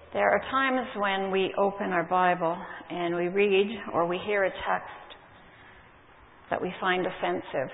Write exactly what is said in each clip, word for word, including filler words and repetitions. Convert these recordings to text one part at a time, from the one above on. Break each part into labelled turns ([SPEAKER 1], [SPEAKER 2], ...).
[SPEAKER 1] There are times when we open our Bible and we read or we hear a text that we find offensive.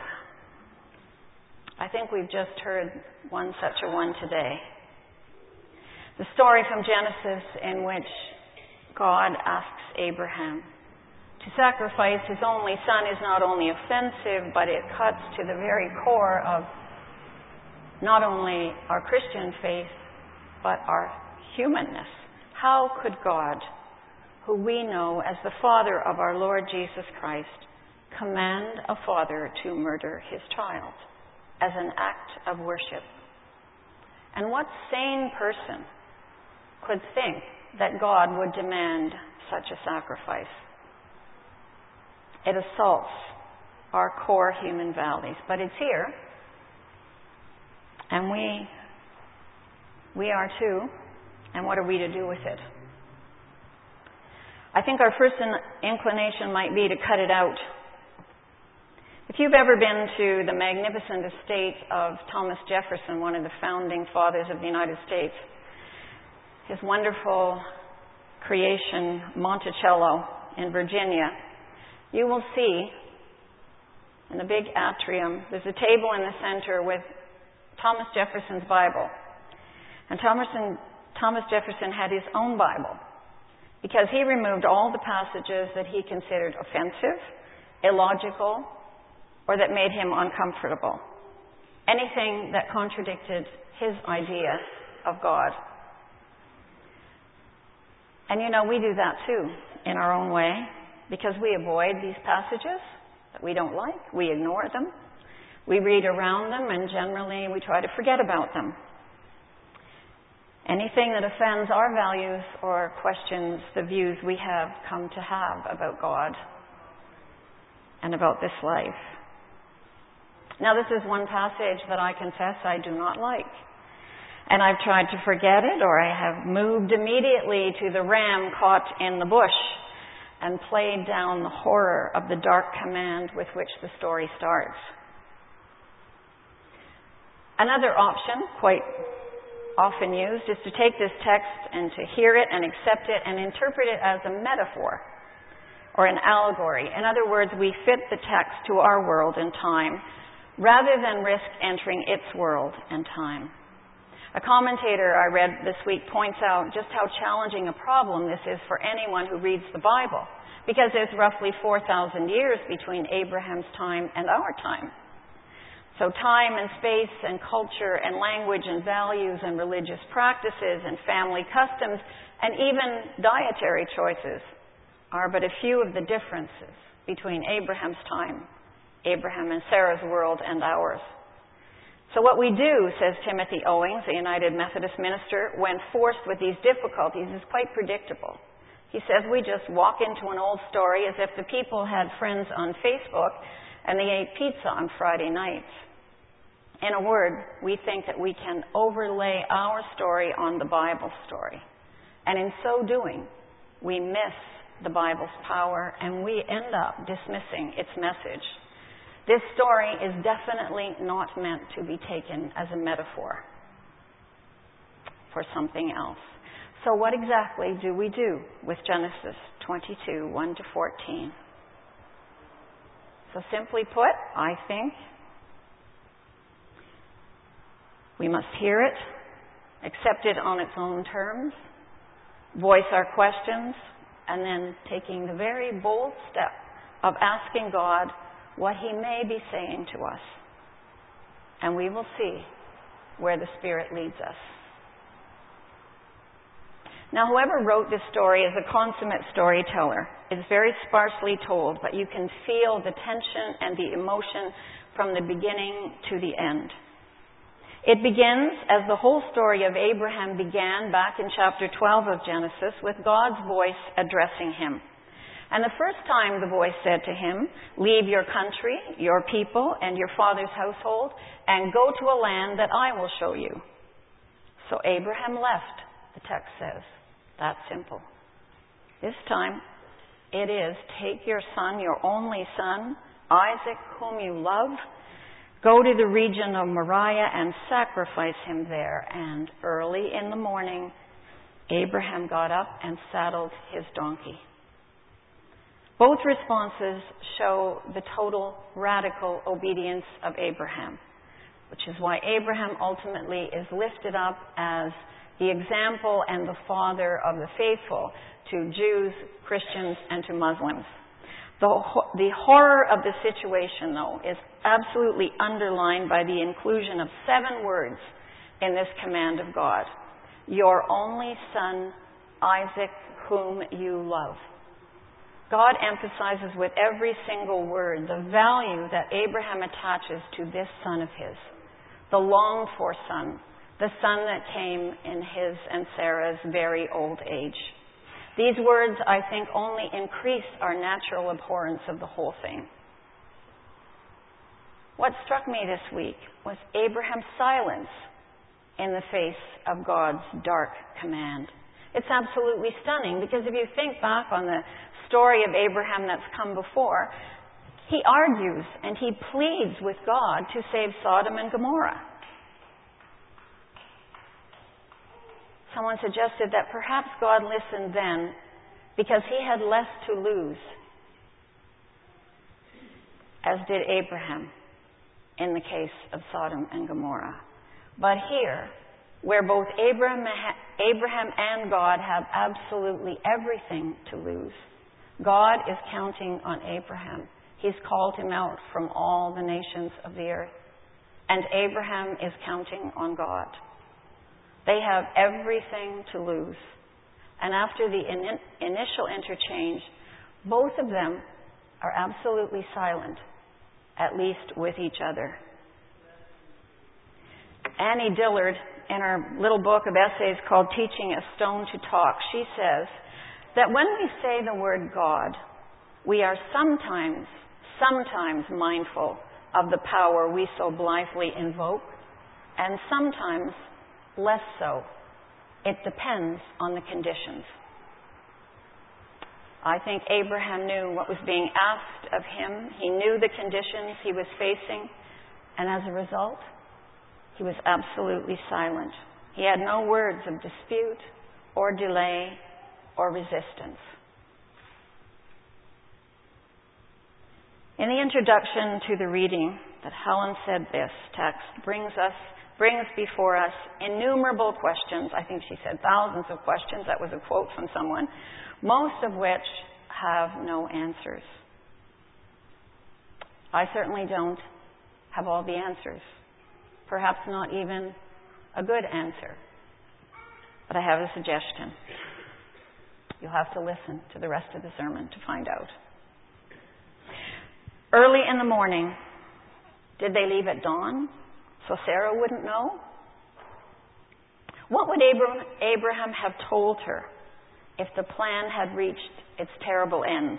[SPEAKER 1] I think we've just heard one such a one today. The story from Genesis in which God asks Abraham to sacrifice his only son is not only offensive, but it cuts to the very core of not only our Christian faith, but our humanness. How could God, who we know as the Father of our Lord Jesus Christ, command a father to murder his child as an act of worship? And what sane person could think that God would demand such a sacrifice? It assaults our core human values, but it's here, and we we are too. And what are we to do with it? I think our first inclination might be to cut it out. If you've ever been to the magnificent estate of Thomas Jefferson, one of the founding fathers of the United States, his wonderful creation, Monticello in Virginia, you will see in the big atrium, there's a table in the center with Thomas Jefferson's Bible. And Thomas, Thomas Jefferson had his own Bible because he removed all the passages that he considered offensive, illogical, or that made him uncomfortable. Anything that contradicted his idea of God. And you know, we do that too, in our own way, because we avoid these passages that we don't like. We ignore them. We read around them, and generally we try to forget about them. Anything that offends our values or questions the views we have come to have about God and about this life. Now, this is one passage that I confess I do not like. And I've tried to forget it, or I have moved immediately to the ram caught in the bush and played down the horror of the dark command with which the story starts. Another option, quite often used, is to take this text and to hear it and accept it and interpret it as a metaphor or an allegory. In other words, we fit the text to our world and time rather than risk entering its world and time. A commentator I read this week points out just how challenging a problem this is for anyone who reads the Bible, because there's roughly four thousand years between Abraham's time and our time. So time and space and culture and language and values and religious practices and family customs and even dietary choices are but a few of the differences between Abraham's time, Abraham and Sarah's world, and ours. So what we do, says Timothy Owings, a United Methodist minister, when forced with these difficulties is quite predictable. He says we just walk into an old story as if the people had friends on Facebook and they ate pizza on Friday nights. In a word, we think that we can overlay our story on the Bible story. And in so doing, we miss the Bible's power and we end up dismissing its message. This story is definitely not meant to be taken as a metaphor for something else. So what exactly do we do with Genesis twenty-two, one to fourteen? So simply put, I think we must hear it, accept it on its own terms, voice our questions, and then taking the very bold step of asking God what He may be saying to us. And we will see where the Spirit leads us. Now, whoever wrote this story is a consummate storyteller. It's very sparsely told, but you can feel the tension and the emotion from the beginning to the end. It begins as the whole story of Abraham began back in chapter twelve of Genesis with God's voice addressing him. And the first time the voice said to him, "Leave your country, your people, and your father's household, and go to a land that I will show you." So Abraham left, the text says. That's simple. This time, it is, take your son, your only son, Isaac, whom you love, go to the region of Moriah and sacrifice him there. And early in the morning, Abraham got up and saddled his donkey. Both responses show the total radical obedience of Abraham, which is why Abraham ultimately is lifted up as the example and the father of the faithful to Jews, Christians, and to Muslims. The, the horror of the situation, though, is absolutely underlined by the inclusion of seven words in this command of God. Your only son, Isaac, whom you love. God emphasizes with every single word the value that Abraham attaches to this son of his, the longed-for son, the son that came in his and Sarah's very old age. These words, I think, only increase our natural abhorrence of the whole thing. What struck me this week was Abraham's silence in the face of God's dark command. It's absolutely stunning because if you think back on the story of Abraham that's come before, he argues and he pleads with God to save Sodom and Gomorrah. Someone suggested that perhaps God listened then because he had less to lose, as did Abraham in the case of Sodom and Gomorrah. But here, where both Abraham, Abraham and God have absolutely everything to lose, God is counting on Abraham. He's called him out from all the nations of the earth. And Abraham is counting on God. They have everything to lose. And after the in- initial interchange, both of them are absolutely silent, at least with each other. Annie Dillard, in her little book of essays called Teaching a Stone to Talk, she says that when we say the word God, we are sometimes, sometimes mindful of the power we so blithely invoke, and sometimes less so. It depends on the conditions. I think Abraham knew what was being asked of him. He knew the conditions he was facing, and as a result, he was absolutely silent. He had no words of dispute or delay or resistance. In the introduction to the reading that Helen said this text brings us brings before us innumerable questions. I think she said thousands of questions. That was a quote from someone, most of which have no answers. I certainly don't have all the answers. Perhaps not even a good answer. But I have a suggestion. You'll have to listen to the rest of the sermon to find out. Early in the morning, did they leave at dawn so Sarah wouldn't know? What would Abraham have told her if the plan had reached its terrible end?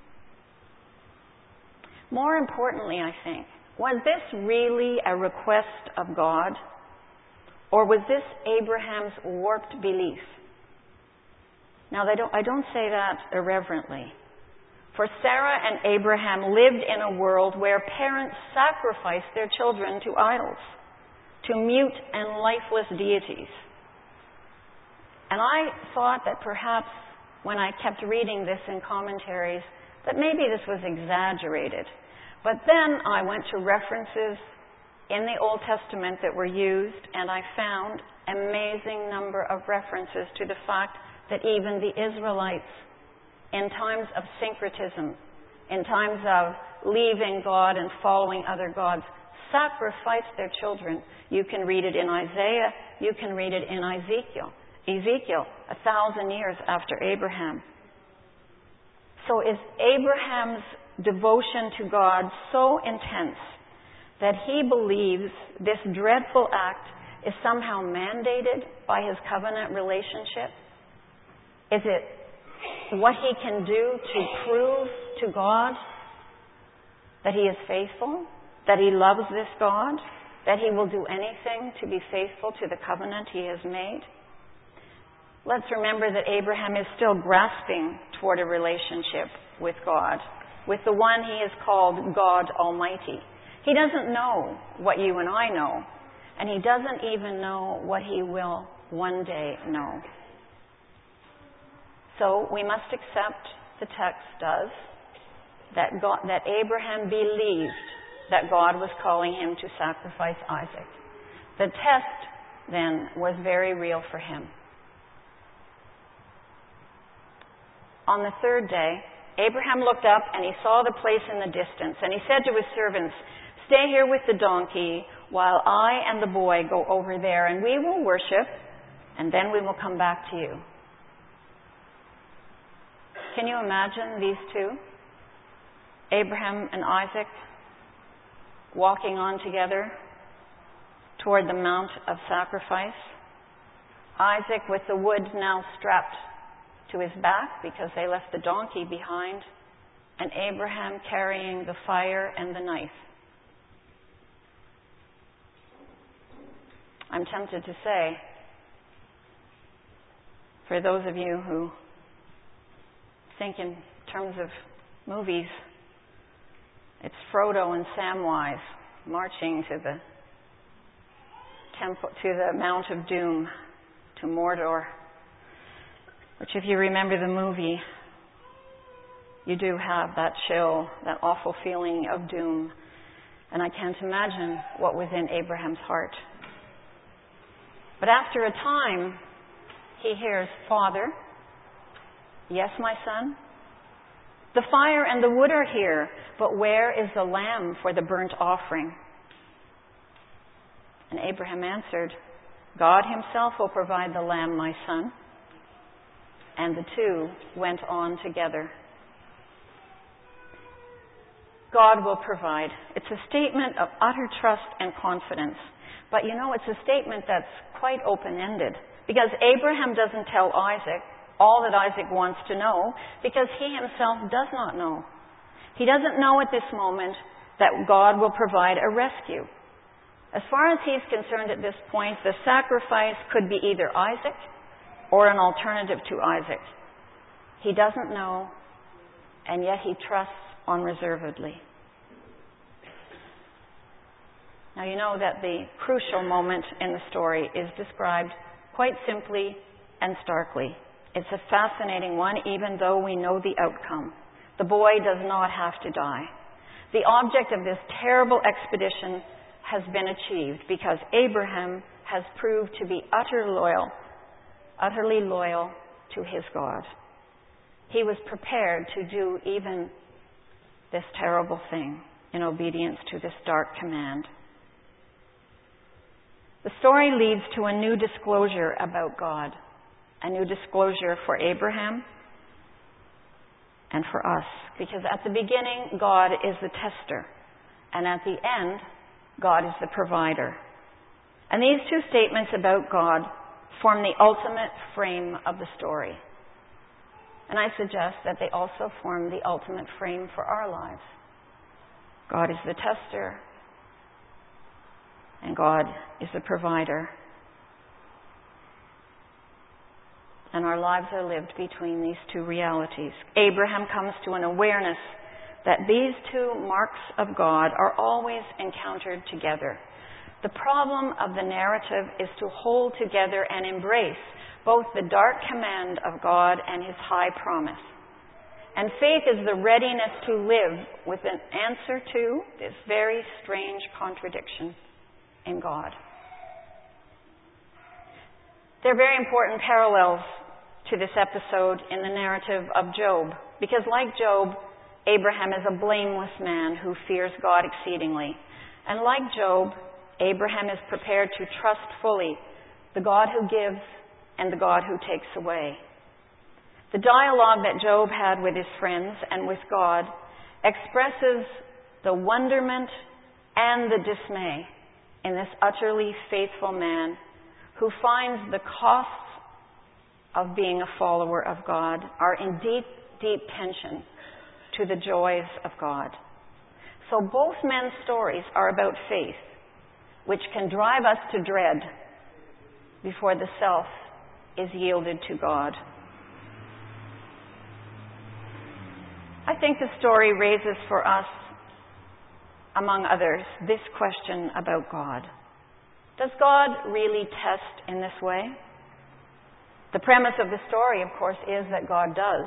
[SPEAKER 1] More importantly, I think, was this really a request of God? Or was this Abraham's warped belief? Now, they don't, I don't say that irreverently. For Sarah and Abraham lived in a world where parents sacrificed their children to idols, to mute and lifeless deities. And I thought that perhaps when I kept reading this in commentaries, that maybe this was exaggerated. But then I went to references in the Old Testament that were used, and I found an amazing number of references to the fact that even the Israelites, in times of syncretism, in times of leaving God and following other gods, sacrificed their children. You can read it in Isaiah. You can read it in Ezekiel. Ezekiel, a thousand years after Abraham. So is Abraham's devotion to God so intense that he believes this dreadful act is somehow mandated by his covenant relationship? Is it what he can do to prove to God that he is faithful, that he loves this God, that he will do anything to be faithful to the covenant he has made? Let's remember that Abraham is still grasping toward a relationship with God, with the one he has called God Almighty. He doesn't know what you and I know, and he doesn't even know what he will one day know. So we must accept, the text does, that God, that Abraham believed that God was calling him to sacrifice Isaac. The test, then, was very real for him. On the third day, Abraham looked up and he saw the place in the distance, and he said to his servants, "Stay here with the donkey while I and the boy go over there, and we will worship, and then we will come back to you." Can you imagine these two? Abraham and Isaac walking on together toward the mount of sacrifice. Isaac with the wood now strapped to his back because they left the donkey behind, and Abraham carrying the fire and the knife. I'm tempted to say, for those of you who think in terms of movies, it's Frodo and Samwise marching to the temple, to the Mount of Doom, to Mordor. Which, if you remember the movie, you do have that chill, that awful feeling of doom. And I can't imagine what was in Abraham's heart. But after a time, he hears, "Father, yes, my son? The fire and the wood are here, but where is the lamb for the burnt offering?" And Abraham answered, "God himself will provide the lamb, my son." And the two went on together. God will provide. It's a statement of utter trust and confidence. But you know, it's a statement that's quite open-ended. Because Abraham doesn't tell Isaac all that Isaac wants to know, because he himself does not know. He doesn't know at this moment that God will provide a rescue. As far as he's concerned at this point, the sacrifice could be either Isaac or an alternative to Isaac. He doesn't know, and yet he trusts unreservedly. Now you know that the crucial moment in the story is described quite simply and starkly. It's a fascinating one, even though we know the outcome. The boy does not have to die. The object of this terrible expedition has been achieved because Abraham has proved to be utter loyal, utterly loyal to his God. He was prepared to do even this terrible thing in obedience to this dark command. The story leads to a new disclosure about God, a new disclosure for Abraham and for us. Because at the beginning, God is the tester, and at the end, God is the provider. And these two statements about God form the ultimate frame of the story. And I suggest that they also form the ultimate frame for our lives. God is the tester, and God is the provider. And our lives are lived between these two realities. Abraham comes to an awareness that these two marks of God are always encountered together. The problem of the narrative is to hold together and embrace both the dark command of God and his high promise. And faith is the readiness to live with an answer to this very strange contradiction in God. There are very important parallels to this episode in the narrative of Job, because like Job, Abraham is a blameless man who fears God exceedingly. And like Job, Abraham is prepared to trust fully the God who gives and the God who takes away. The dialogue that Job had with his friends and with God expresses the wonderment and the dismay in this utterly faithful man who finds the costs of being a follower of God are in deep, deep tension to the joys of God. So both men's stories are about faith, which can drive us to dread before the self is yielded to God. I think the story raises for us, among others, this question about God. Does God really test in this way? The premise of the story, of course, is that God does.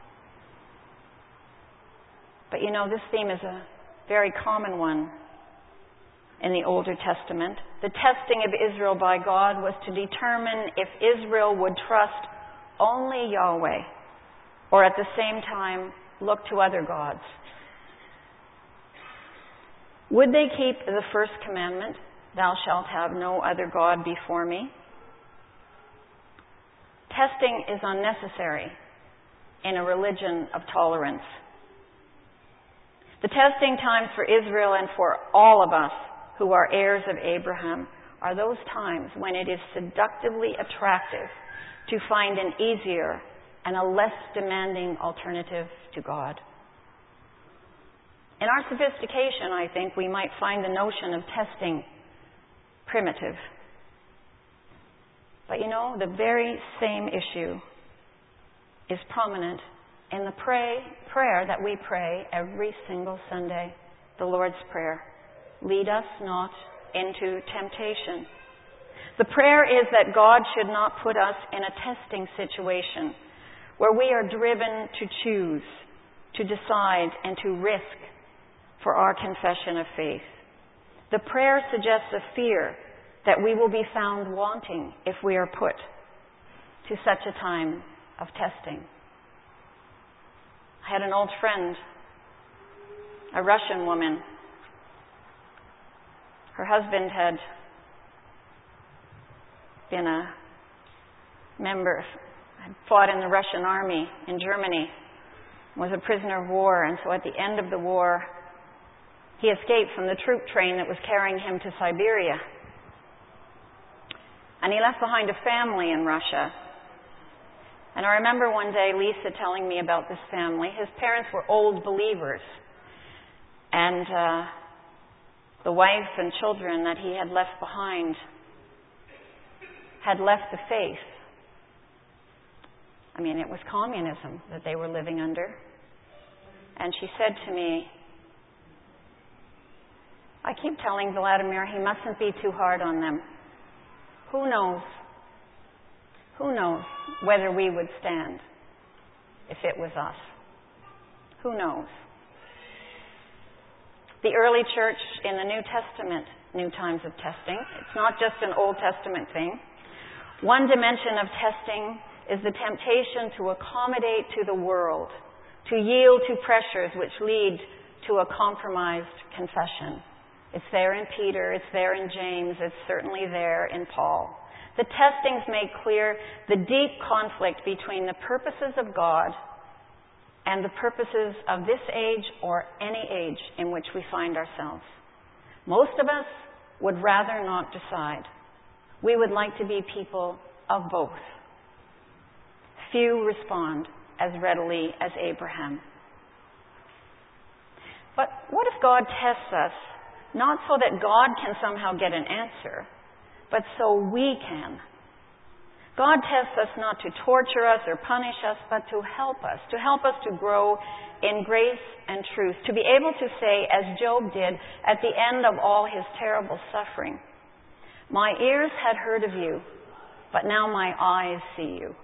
[SPEAKER 1] But you know, this theme is a very common one in the Older Testament. The testing of Israel by God was to determine if Israel would trust only Yahweh or at the same time look to other gods. Would they keep the first commandment, "Thou shalt have no other God before me"? Testing is unnecessary in a religion of tolerance. The testing times for Israel and for all of us who are heirs of Abraham are those times when it is seductively attractive to find an easier and a less demanding alternative to God. In our sophistication, I think, we might find the notion of testing primitive. But you know, the very same issue is prominent in the pray, prayer that we pray every single Sunday, the Lord's Prayer. Lead us not into temptation. The prayer is that God should not put us in a testing situation where we are driven to choose, to decide, and to risk for our confession of faith. The prayer suggests a fear that we will be found wanting if we are put to such a time of testing. I had an old friend, a Russian woman. Her husband had been a member, had fought in the Russian army in Germany, was a prisoner of war, and so at the end of the war, he escaped from the troop train that was carrying him to Siberia. And he left behind a family in Russia. And I remember one day Lisa telling me about this family. His parents were old believers. And uh, the wife and children that he had left behind had left the faith. I mean, it was communism that they were living under. And she said to me, "I keep telling Vladimir he mustn't be too hard on them. Who knows? Who knows whether we would stand if it was us? Who knows?" The early church in the New Testament knew times of testing. It's not just an Old Testament thing. One dimension of testing is the temptation to accommodate to the world, to yield to pressures which lead to a compromised confession. It's there in Peter, it's there in James, it's certainly there in Paul. The testings make clear the deep conflict between the purposes of God and the purposes of this age or any age in which we find ourselves. Most of us would rather not decide. We would like to be people of both. Few respond as readily as Abraham. But what if God tests us, not so that God can somehow get an answer, but so we can? God tests us not to torture us or punish us, but to help us, to help us to grow in grace and truth, to be able to say, as Job did at the end of all his terrible suffering, "My ears had heard of you, but now my eyes see you."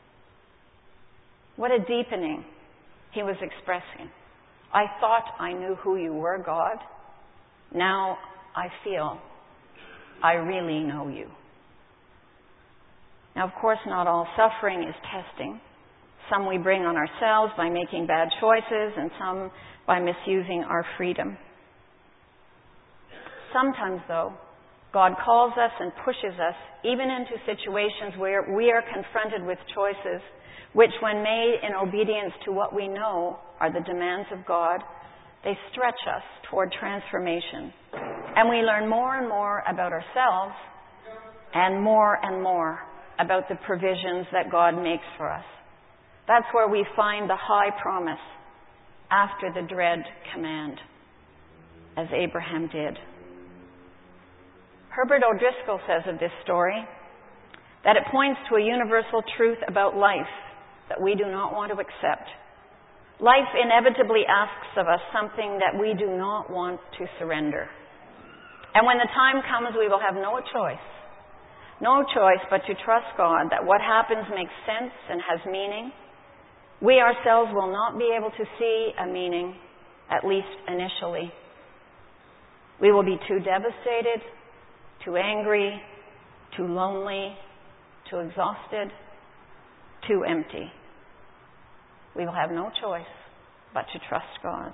[SPEAKER 1] What a deepening he was expressing. "I thought I knew who you were, God. Now I feel I really know you." Now, of course, not all suffering is testing. Some we bring on ourselves by making bad choices, and some by misusing our freedom. Sometimes, though, God calls us and pushes us even into situations where we are confronted with choices which, when made in obedience to what we know are the demands of God, they stretch us toward transformation. And we learn more and more about ourselves and more and more about the provisions that God makes for us. That's where we find the high promise after the dread command, as Abraham did. Herbert O'Driscoll says of this story that it points to a universal truth about life that we do not want to accept. Life inevitably asks of us something that we do not want to surrender. And when the time comes, we will have no choice no choice but to trust God that what happens makes sense and has meaning. We ourselves will not be able to see a meaning, at least initially. We will be too devastated, too angry, too lonely, too exhausted, too empty. We will have no choice but to trust God.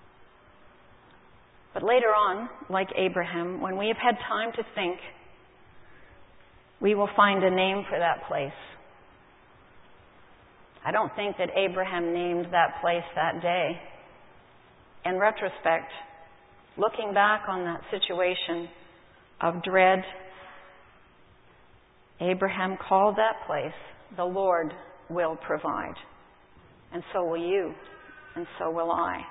[SPEAKER 1] But later on, like Abraham, when we have had time to think, we will find a name for that place. I don't think that Abraham named that place that day. In retrospect, looking back on that situation of dread, Abraham called that place, "The Lord will provide." And so will you, and so will I.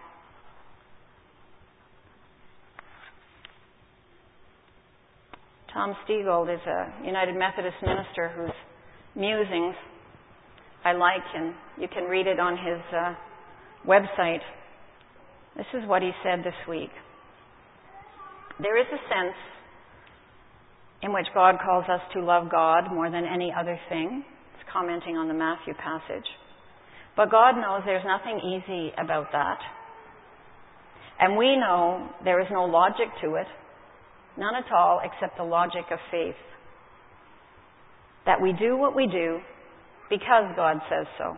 [SPEAKER 1] Tom Stegall is a United Methodist minister whose musings I like, and you can read it on his uh, website. This is what he said this week. There is a sense in which God calls us to love God more than any other thing. It's commenting on the Matthew passage. But God knows there's nothing easy about that. And we know there is no logic to it. None at all except the logic of faith. That we do what we do because God says so.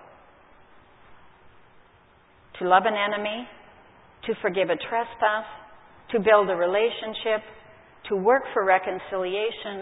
[SPEAKER 1] To love an enemy, to forgive a trespass, to build a relationship, to work for reconciliation,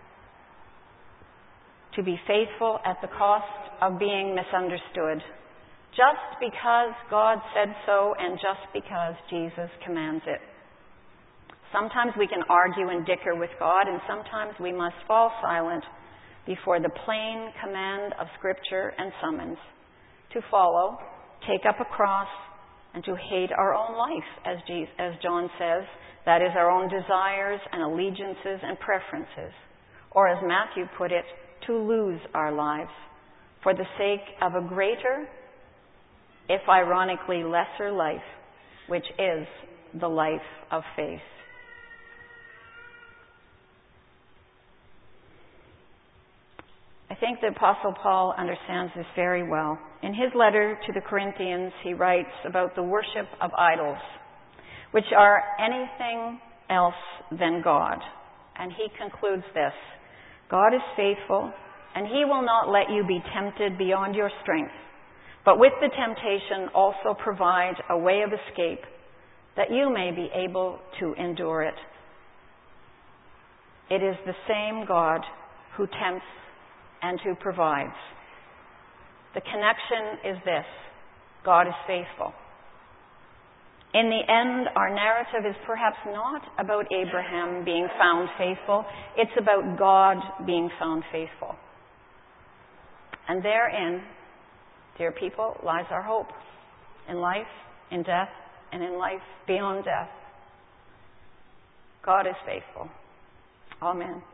[SPEAKER 1] to be faithful at the cost of being misunderstood, just because God said so and just because Jesus commands it. Sometimes we can argue and dicker with God, and sometimes we must fall silent before the plain command of Scripture and summons to follow, take up a cross, and to hate our own life, as, Jesus, as John says, that is our own desires and allegiances and preferences, or as Matthew put it, to lose our lives for the sake of a greater, if ironically lesser life, which is the life of faith. I think the Apostle Paul understands this very well. In his letter to the Corinthians, he writes about the worship of idols, which are anything else than God. And he concludes this: God is faithful, and he will not let you be tempted beyond your strength, but with the temptation also provide a way of escape, that you may be able to endure it. It is the same God who tempts and who provides. The connection is this: God is faithful. In the end, our narrative is perhaps not about Abraham being found faithful. It's about God being found faithful. And therein, dear people, lies our hope. In life, in death, and in life beyond death. God is faithful. Amen.